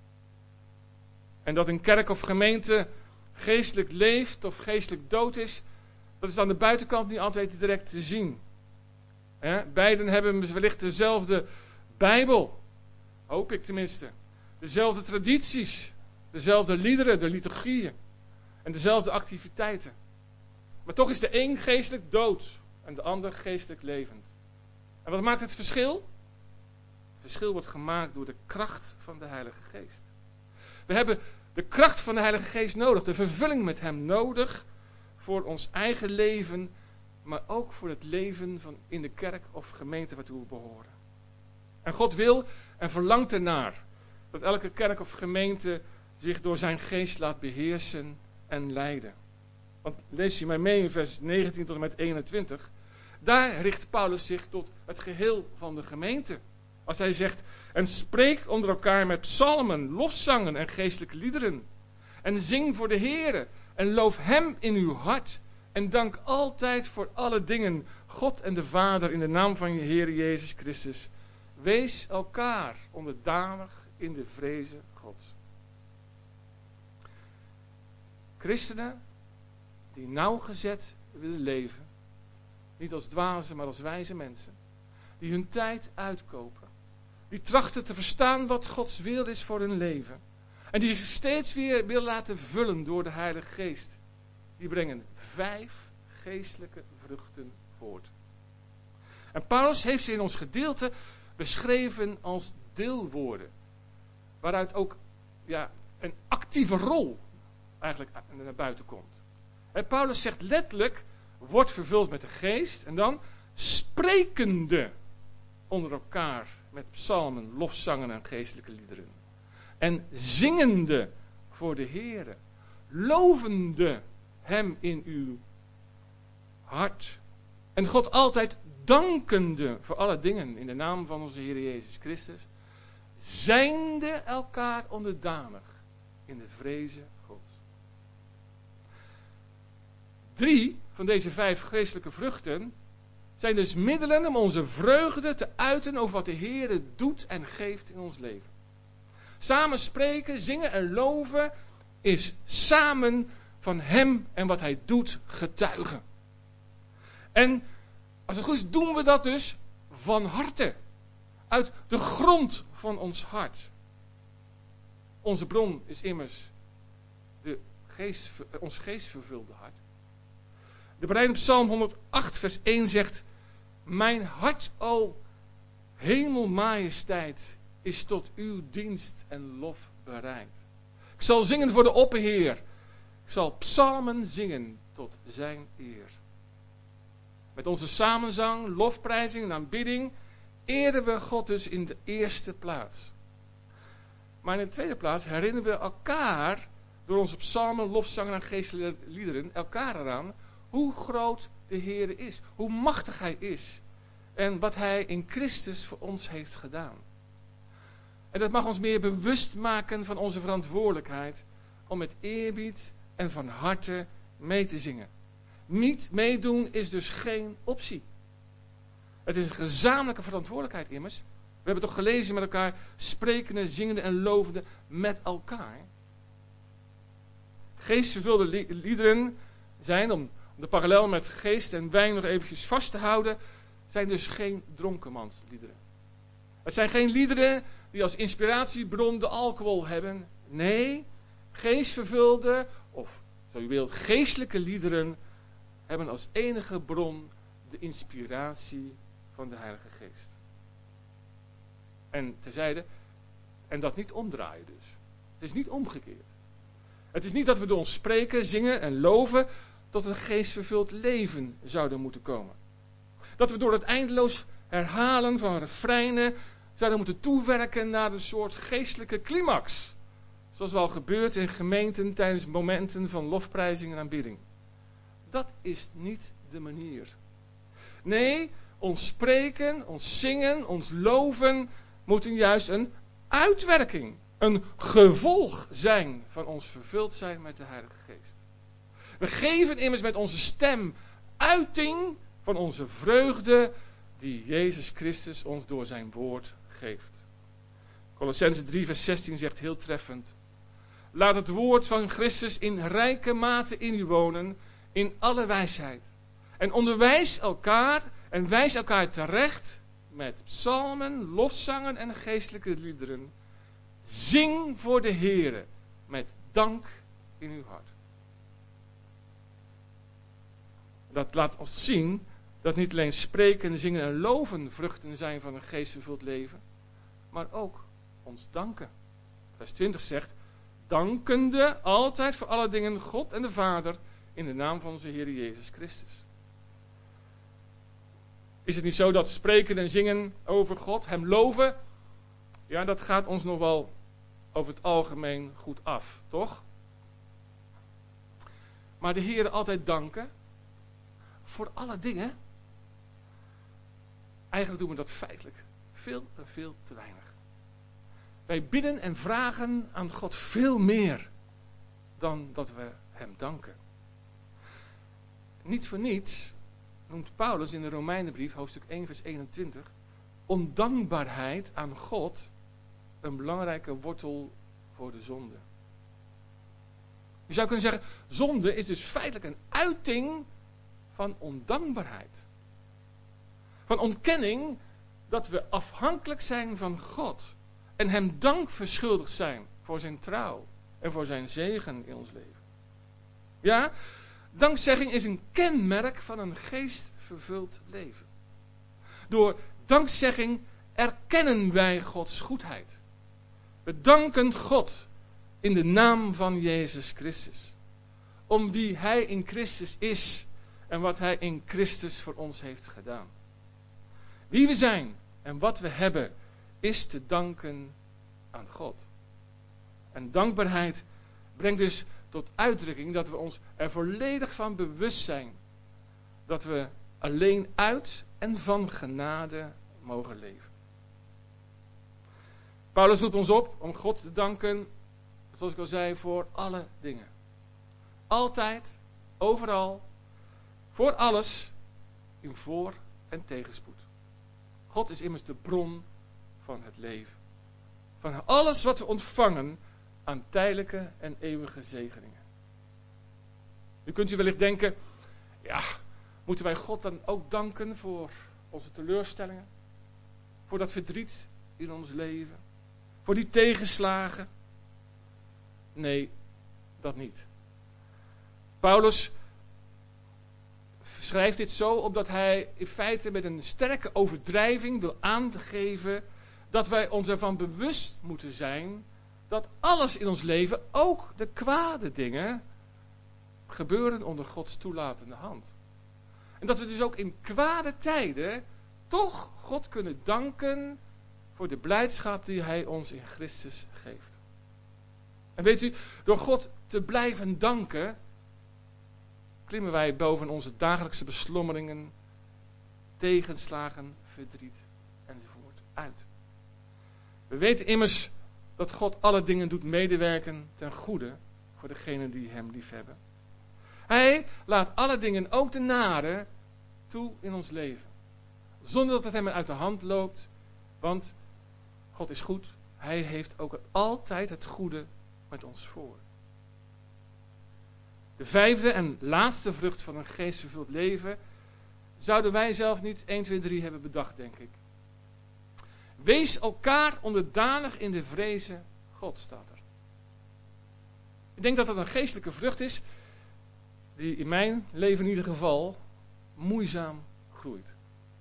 En dat een kerk of gemeente geestelijk leeft of geestelijk dood is, dat is aan de buitenkant niet altijd direct te zien. He, beiden hebben wellicht dezelfde Bijbel, hoop ik tenminste. Dezelfde tradities, dezelfde liederen, de liturgieën en dezelfde activiteiten. Maar toch is de een geestelijk dood en de ander geestelijk levend. En wat maakt het verschil? Het verschil wordt gemaakt door de kracht van de Heilige Geest. We hebben de kracht van de Heilige Geest nodig, de vervulling met hem nodig voor ons eigen leven, maar ook voor het leven van in de kerk of gemeente waartoe we behoren. En God wil en verlangt ernaar dat elke kerk of gemeente zich door zijn geest laat beheersen en leiden. Want lees je mij mee in vers negentien tot en met eenentwintig. Daar richt Paulus zich tot het geheel van de gemeente. Als hij zegt, en spreek onder elkaar met psalmen, lofzangen en geestelijke liederen. En zing voor de Heere en loof hem in uw hart. En dank altijd voor alle dingen God en de Vader in de naam van je Heer Jezus Christus. Wees elkaar onderdanig in de vreze Gods. Christenen die nauwgezet willen leven, Niet als dwazen, maar als wijze mensen. Die hun tijd uitkopen. Die trachten te verstaan wat Gods wil is voor hun leven. En die zich steeds weer wil laten vullen door de Heilige Geest. Die brengen vijf geestelijke vruchten voort. En Paulus heeft ze in ons gedeelte beschreven als deelwoorden. Waaruit ook ja, een actieve rol eigenlijk naar buiten komt. En Paulus zegt letterlijk, wordt vervuld met de geest. En dan sprekende onder elkaar met psalmen, lofzangen en geestelijke liederen. En zingende voor de Heere. Lovende hem in uw hart. En God altijd dankende voor alle dingen in de naam van onze Heer Jezus Christus. Zijnde elkaar onderdanig in de vreze Gods. Drie van deze vijf geestelijke vruchten zijn dus middelen om onze vreugde te uiten over wat de Heer doet en geeft in ons leven. Samen spreken, zingen en loven is samen van Hem en wat Hij doet getuigen. En als het goed is doen we dat dus van harte. Uit de grond van ons hart. Onze bron is immers de geest, ons geestvervulde hart. De bereid op Psalm honderdacht vers één zegt: mijn hart, o hemelmajesteit, is tot uw dienst en lof bereid. Ik zal zingen voor de Opperheer. Ik zal psalmen zingen tot zijn eer. Met onze samenzang, lofprijzing en aanbidding eren we God dus in de eerste plaats. Maar in de tweede plaats herinneren we elkaar door onze psalmen, lofzangen en geestelijke liederen elkaar eraan hoe groot de Heer is, hoe machtig Hij is en wat Hij in Christus voor ons heeft gedaan. En dat mag ons meer bewust maken van onze verantwoordelijkheid om met eerbied en van harte mee te zingen. Niet meedoen is dus geen optie. Het is een gezamenlijke verantwoordelijkheid immers. We hebben toch gelezen met elkaar, sprekende, zingende en lovende met elkaar. Geestvervulde liederen zijn, om de parallel met geest en wijn nog eventjes vast te houden, zijn dus geen dronkenmansliederen. Het zijn geen liederen die als inspiratiebron de alcohol hebben. Nee, geestvervulde, of zo u wilt, geestelijke liederen hebben als enige bron de inspiratie van de Heilige Geest. En terzijde, en dat niet omdraaien dus. Het is niet omgekeerd. Het is niet dat we door ons spreken, zingen en loven tot een geestvervuld leven zouden moeten komen. Dat we door het eindeloos herhalen van refreinen zouden moeten toewerken naar een soort geestelijke climax. Zoals wel gebeurt in gemeenten tijdens momenten van lofprijzing en aanbidding. Dat is niet de manier. Nee, ons spreken, ons zingen, ons loven moeten juist een uitwerking, een gevolg zijn van ons vervuld zijn met de Heilige Geest. We geven immers met onze stem uiting van onze vreugde die Jezus Christus ons door zijn woord geeft. Colossenzen drie vers zestien zegt heel treffend: laat het woord van Christus in rijke mate in u wonen, in alle wijsheid. En onderwijs elkaar en wijs elkaar terecht met psalmen, lofzangen en geestelijke liederen. Zing voor de Heere met dank in uw hart. Dat laat ons zien dat niet alleen spreken, zingen en loven vruchten zijn van een geestvervuld leven, maar ook ons danken. Vers twintig zegt: dankende altijd voor alle dingen God en de Vader in de naam van onze Heer Jezus Christus. Is het niet zo dat spreken en zingen over God, hem loven, ja, dat gaat ons nog wel over het algemeen goed af, toch? Maar de Heer altijd danken voor alle dingen, eigenlijk doen we dat feitelijk veel en veel te weinig. Wij bidden en vragen aan God veel meer dan dat we hem danken. Niet voor niets noemt Paulus in de Romeinenbrief, hoofdstuk één vers eenentwintig, ondankbaarheid aan God een belangrijke wortel voor de zonde. Je zou kunnen zeggen, zonde is dus feitelijk een uiting van ondankbaarheid. Van ontkenning dat we afhankelijk zijn van God. En hem dank verschuldigd zijn voor zijn trouw en voor zijn zegen in ons leven. Ja, dankzegging is een kenmerk van een geestvervuld leven. Door dankzegging erkennen wij Gods goedheid. We danken God in de naam van Jezus Christus. Om wie Hij in Christus is en wat Hij in Christus voor ons heeft gedaan. Wie we zijn en wat we hebben is te danken aan God. En dankbaarheid brengt dus tot uitdrukking dat we ons er volledig van bewust zijn dat we alleen uit en van genade mogen leven. Paulus roept ons op om God te danken, zoals ik al zei, voor alle dingen. Altijd, overal, voor alles, in voor- en tegenspoed. God is immers de bron van het leven. Van alles wat we ontvangen aan tijdelijke en eeuwige zegeningen. Nu kunt u wellicht denken, ja, moeten wij God dan ook danken voor onze teleurstellingen? Voor dat verdriet in ons leven? Voor die tegenslagen? Nee, dat niet. Paulus schrijft dit zo omdat hij in feite met een sterke overdrijving wil aangeven dat wij ons ervan bewust moeten zijn dat alles in ons leven, ook de kwade dingen, gebeuren onder Gods toelatende hand. En dat we dus ook in kwade tijden toch God kunnen danken voor de blijdschap die Hij ons in Christus geeft. En weet u, door God te blijven danken, klimmen wij boven onze dagelijkse beslommeringen, tegenslagen, verdriet enzovoort uit. We weten immers dat God alle dingen doet medewerken ten goede voor degenen die Hem liefhebben. Hij laat alle dingen, ook de nare, toe in ons leven. Zonder dat het Hem uit de hand loopt, want God is goed. Hij heeft ook altijd het goede met ons voor. De vijfde en laatste vrucht van een geestvervuld leven zouden wij zelf niet één, twee, drie hebben bedacht, denk ik. Wees elkaar onderdanig in de vrezen God, staat er. Ik denk dat dat een geestelijke vrucht is die in mijn leven in ieder geval moeizaam groeit.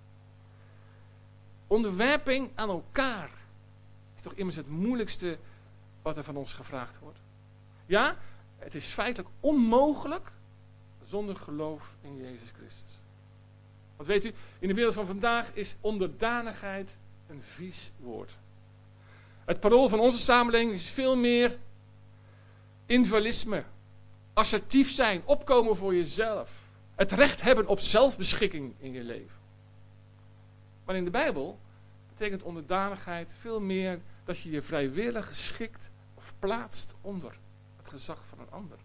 Onderwerping aan elkaar is toch immers het moeilijkste wat er van ons gevraagd wordt. Ja, het is feitelijk onmogelijk zonder geloof in Jezus Christus. Want weet u, in de wereld van vandaag is onderdanigheid een vies woord. Het parool van onze samenleving is veel meer individualisme, assertief zijn, opkomen voor jezelf, het recht hebben op zelfbeschikking in je leven. Maar in de Bijbel betekent onderdanigheid veel meer dat je je vrijwillig geschikt of plaatst onder het gezag van een ander.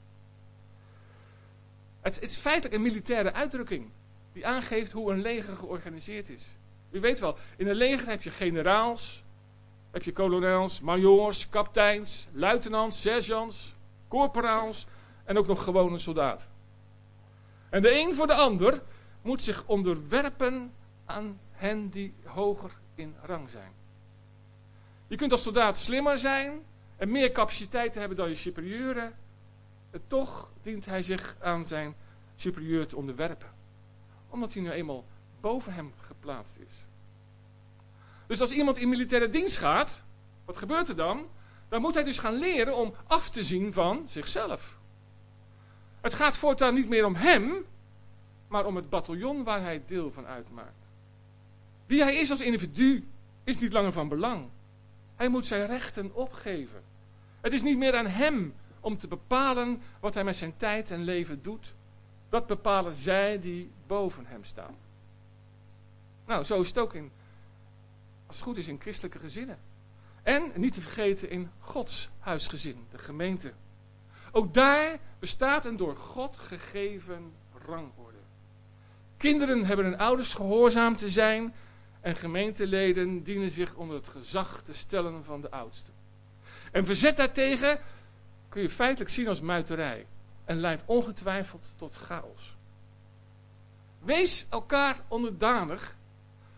Het is feitelijk een militaire uitdrukking die aangeeft hoe een leger georganiseerd is. U weet wel, in een leger heb je generaals, heb je kolonels, majoors, kapiteins, luitenants, sergeants, corporaals en ook nog gewone soldaten. En de een voor de ander moet zich onderwerpen aan hen die hoger in rang zijn. Je kunt als soldaat slimmer zijn en meer capaciteiten hebben dan je superieuren. En toch dient hij zich aan zijn superieur te onderwerpen. Omdat hij nu eenmaal boven hem geplaatst is. Dus als iemand in militaire dienst gaat, wat gebeurt er dan? Dan moet hij dus gaan leren om af te zien van zichzelf. Het gaat voortaan niet meer om hem, maar om het bataljon waar hij deel van uitmaakt. Wie hij is als individu is niet langer van belang. Hij moet zijn rechten opgeven. Het is niet meer aan hem om te bepalen wat hij met zijn tijd en leven doet. Dat bepalen zij die boven hem staan. Nou, zo is het ook in, als het goed is, in christelijke gezinnen. En, niet te vergeten, in Gods huisgezin, de gemeente. Ook daar bestaat een door God gegeven rangorde. Kinderen hebben hun ouders gehoorzaam te zijn en gemeenteleden dienen zich onder het gezag te stellen van de oudsten. En verzet daartegen kun je feitelijk zien als muiterij en leidt ongetwijfeld tot chaos. Wees elkaar onderdanig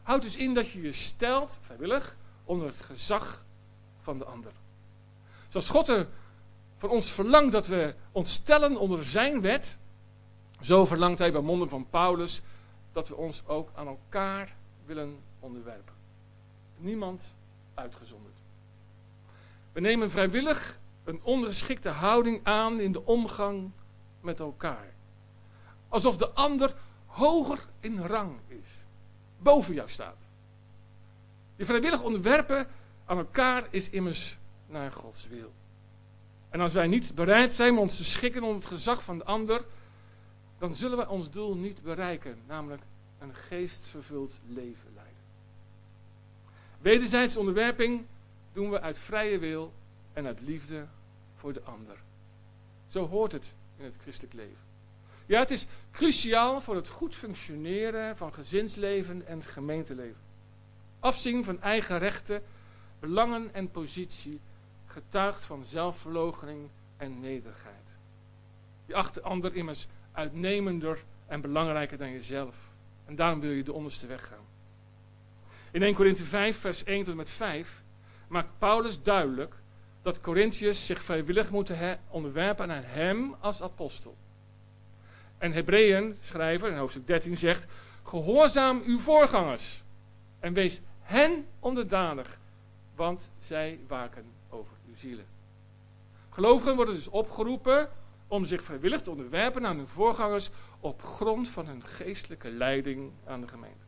houdt dus in dat je je stelt, vrijwillig, onder het gezag van de ander. Zoals God er van ons verlangt dat we ons stellen onder zijn wet, zo verlangt hij bij monden van Paulus dat we ons ook aan elkaar willen onderwerpen. Niemand uitgezonderd. We nemen vrijwillig een ondergeschikte houding aan in de omgang met elkaar. Alsof de ander hoger in rang is, boven jou staat. Je vrijwillig onderwerpen aan elkaar is immers naar Gods wil. En als wij niet bereid zijn om ons te schikken onder het gezag van de ander, dan zullen wij ons doel niet bereiken, namelijk een geestvervuld leven leiden. Wederzijdse onderwerping doen we uit vrije wil en uit liefde voor de ander. Zo hoort het in het christelijk leven. Ja, het is cruciaal voor het goed functioneren van gezinsleven en gemeenteleven. Afzien van eigen rechten, belangen en positie getuigt van zelfverloochening en nederigheid. Je acht de ander immers uitnemender en belangrijker dan jezelf. En daarom wil je de onderste weg gaan. In eerste Korinthe vijf, vers één tot en met vijf maakt Paulus duidelijk dat Korintiërs zich vrijwillig moeten onderwerpen aan hem als apostel. En Hebreeën schrijver in hoofdstuk dertien zegt: gehoorzaam uw voorgangers en wees hen onderdanig, want zij waken over uw zielen. Gelovigen worden dus opgeroepen om zich vrijwillig te onderwerpen aan hun voorgangers op grond van hun geestelijke leiding aan de gemeente.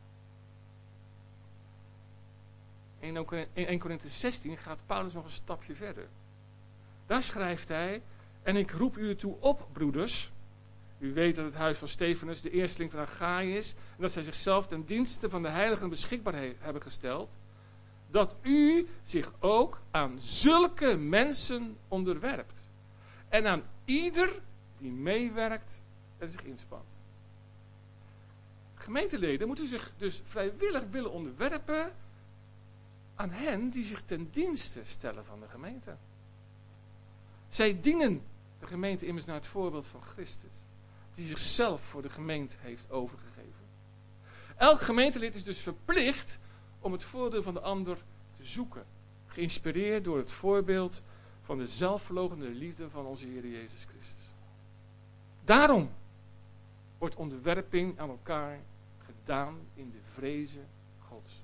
In eerste Korinthe zestien gaat Paulus nog een stapje verder. Daar schrijft hij: en ik roep u toe op, broeders. U weet dat het huis van Stefanus de eersteling van Achaïe is en dat zij zichzelf ten dienste van de heiligen beschikbaar he- hebben gesteld. Dat u zich ook aan zulke mensen onderwerpt. En aan ieder die meewerkt en zich inspant. Gemeenteleden moeten zich dus vrijwillig willen onderwerpen aan hen die zich ten dienste stellen van de gemeente. Zij dienen de gemeente immers naar het voorbeeld van Christus, die zichzelf voor de gemeente heeft overgegeven. Elk gemeentelid is dus verplicht om het voordeel van de ander te zoeken, geïnspireerd door het voorbeeld van de zelfverloochende liefde van onze Heer Jezus Christus. Daarom wordt onderwerping aan elkaar gedaan in de vreze Gods.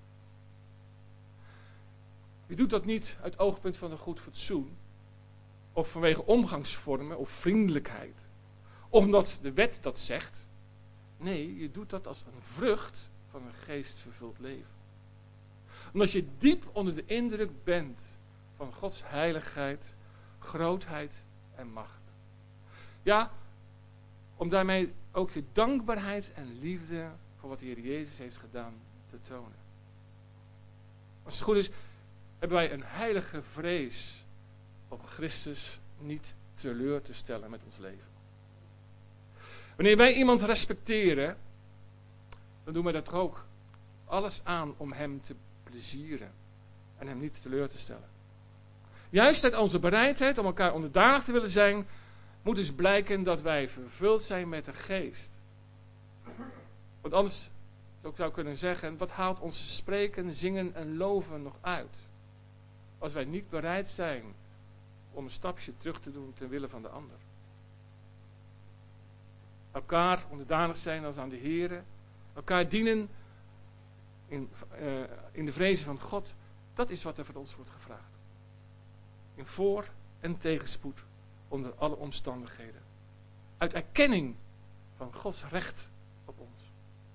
Je doet dat niet uit oogpunt van een goed fatsoen, of vanwege omgangsvormen of vriendelijkheid, of omdat de wet dat zegt. Nee, je doet dat als een vrucht van een geestvervuld leven. Omdat je diep onder de indruk bent van Gods heiligheid, grootheid en macht. Ja, om daarmee ook je dankbaarheid en liefde voor wat de Heer Jezus heeft gedaan te tonen. Als het goed is, hebben wij een heilige vrees om Christus niet teleur te stellen met ons leven. Wanneer wij iemand respecteren, dan doen wij dat ook alles aan om hem te plezieren en hem niet teleur te stellen. Juist uit onze bereidheid om elkaar onderdanig te willen zijn, moet dus blijken dat wij vervuld zijn met de geest. Want anders zou ik zou kunnen zeggen, wat haalt ons spreken, zingen en loven nog uit? Als wij niet bereid zijn om een stapje terug te doen ten wille van de ander. Elkaar onderdanig zijn als aan de Here. Elkaar dienen in, uh, in de vrezen van God. Dat is wat er van ons wordt gevraagd. In voor- en tegenspoed onder alle omstandigheden. Uit erkenning van Gods recht op ons.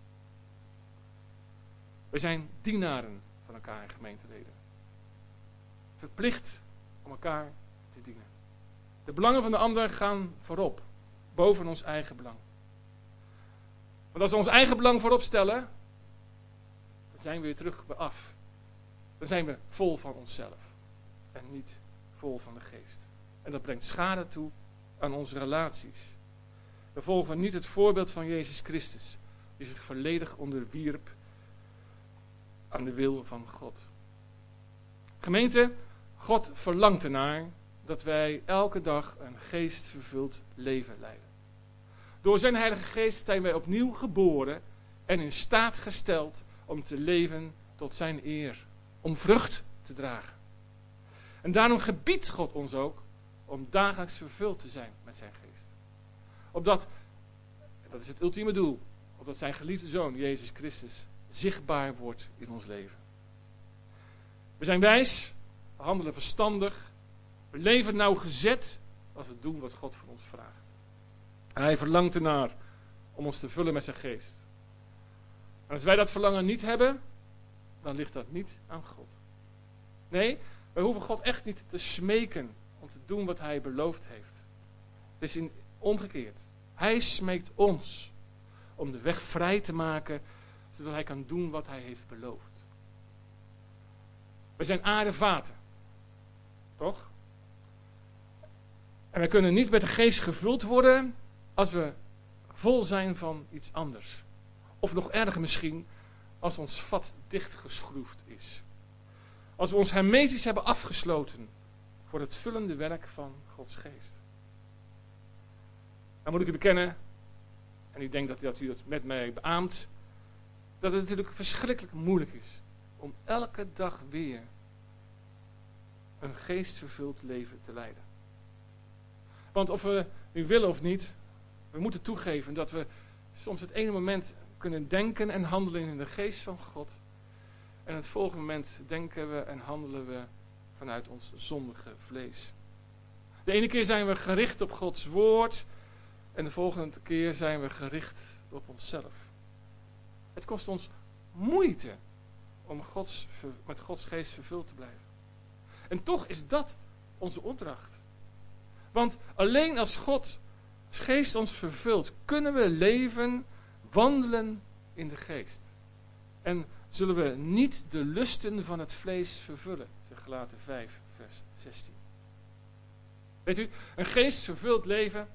We zijn dienaren van elkaar, gemeenteleden. Verplicht om elkaar te dienen. De belangen van de ander gaan voorop, boven ons eigen belang. Want als we ons eigen belang voorop stellen, dan zijn we weer terug bij af. Dan zijn we vol van onszelf en niet vol van de geest. En dat brengt schade toe aan onze relaties. We volgen niet het voorbeeld van Jezus Christus, die zich volledig onderwierp aan de wil van God. Gemeente, God verlangt ernaar dat wij elke dag een geestvervuld leven leiden. Door zijn Heilige Geest zijn wij opnieuw geboren en in staat gesteld om te leven tot zijn eer. Om vrucht te dragen. En daarom gebiedt God ons ook om dagelijks vervuld te zijn met zijn geest. Opdat, dat is het ultieme doel, opdat zijn geliefde Zoon, Jezus Christus, zichtbaar wordt in ons leven. We zijn wijs, we handelen verstandig, we leven nauwgezet als we doen wat God van ons vraagt. Hij verlangt ernaar om ons te vullen met zijn geest. En als wij dat verlangen niet hebben, dan ligt dat niet aan God. Nee, wij hoeven God echt niet te smeken om te doen wat hij beloofd heeft. Het is in omgekeerd. Hij smeekt ons om de weg vrij te maken, zodat hij kan doen wat hij heeft beloofd. We zijn aardevaten. Toch? En wij kunnen niet met de geest gevuld worden als we vol zijn van iets anders. Of nog erger misschien, als ons vat dichtgeschroefd is. Als we ons hermetisch hebben afgesloten voor het vullende werk van Gods geest. Dan moet ik u bekennen, en ik denk dat, dat u dat met mij beaamt, dat het natuurlijk verschrikkelijk moeilijk is om elke dag weer een geestvervuld leven te leiden. Want of we nu willen of niet, we moeten toegeven dat we soms het ene moment kunnen denken en handelen in de geest van God. En het volgende moment denken we en handelen we vanuit ons zondige vlees. De ene keer zijn we gericht op Gods woord. En de volgende keer zijn we gericht op onszelf. Het kost ons moeite om Gods, met Gods geest vervuld te blijven. En toch is dat onze opdracht. Want alleen als Gods geest ons vervult, kunnen we leven, wandelen in de geest. En zullen we niet de lusten van het vlees vervullen. Zegt Galaten vijf, vers zestien. Weet u, een geestvervuld leven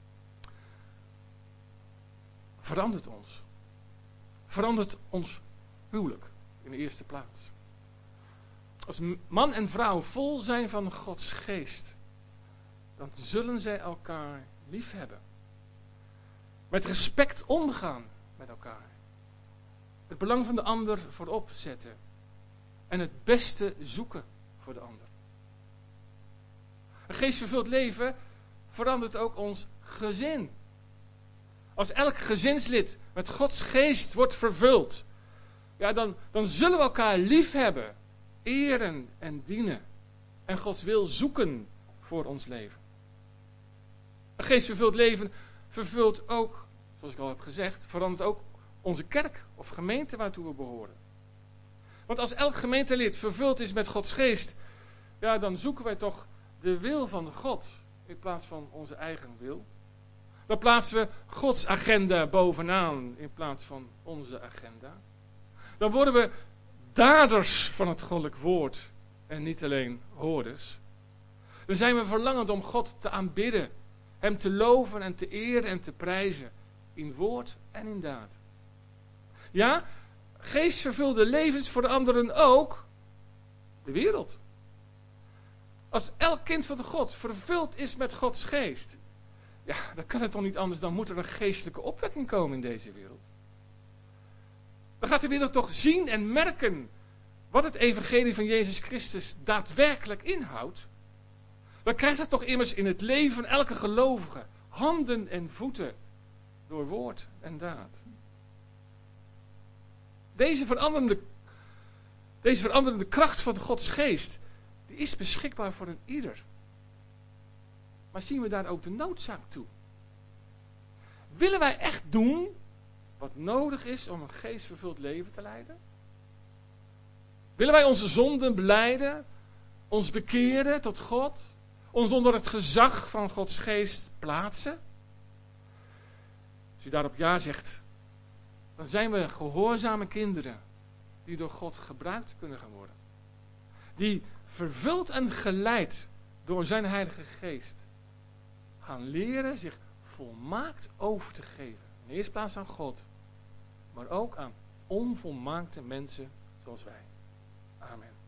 verandert ons. Verandert ons huwelijk in de eerste plaats. Als man en vrouw vol zijn van Gods geest, dan zullen zij elkaar lief hebben. Met respect omgaan met elkaar. Het belang van de ander voorop zetten. En het beste zoeken voor de ander. Een geestvervuld leven verandert ook ons gezin. Als elk gezinslid met Gods geest wordt vervuld, ja, dan, dan zullen we elkaar lief hebben, eren en dienen. En Gods wil zoeken voor ons leven. Een geestvervuld leven vervult ook, zoals ik al heb gezegd, verandert ook onze kerk of gemeente waartoe we behoren. Want als elk gemeentelid vervuld is met Gods geest, ja, dan zoeken wij toch de wil van God in plaats van onze eigen wil. Dan plaatsen we Gods agenda bovenaan in plaats van onze agenda. Dan worden we daders van het goddelijk woord en niet alleen hoorders. Dan zijn we verlangend om God te aanbidden, hem te loven en te eren en te prijzen in woord en in daad. Ja, geestvervulde levens veranderen ook de wereld. Als elk kind van de God vervuld is met Gods geest, ja, dan kan het toch niet anders dan moet er een geestelijke opwekking komen in deze wereld. Dan gaat de wereld toch zien en merken wat het evangelie van Jezus Christus daadwerkelijk inhoudt. Dan krijgt het toch immers in het leven van elke gelovige handen en voeten door woord en daad. Deze veranderende, deze veranderende kracht van Gods geest, die is beschikbaar voor een ieder. Maar zien we daar ook de noodzaak toe? Willen wij echt doen wat nodig is om een geestvervuld leven te leiden? Willen wij onze zonden belijden, ons bekeren tot God, ons onder het gezag van Gods geest plaatsen? Als u daarop ja zegt, dan zijn we gehoorzame kinderen die door God gebruikt kunnen gaan worden. Die vervuld en geleid door zijn Heilige Geest gaan leren zich volmaakt over te geven. In de eerste plaats aan God, maar ook aan onvolmaakte mensen zoals wij. Amen.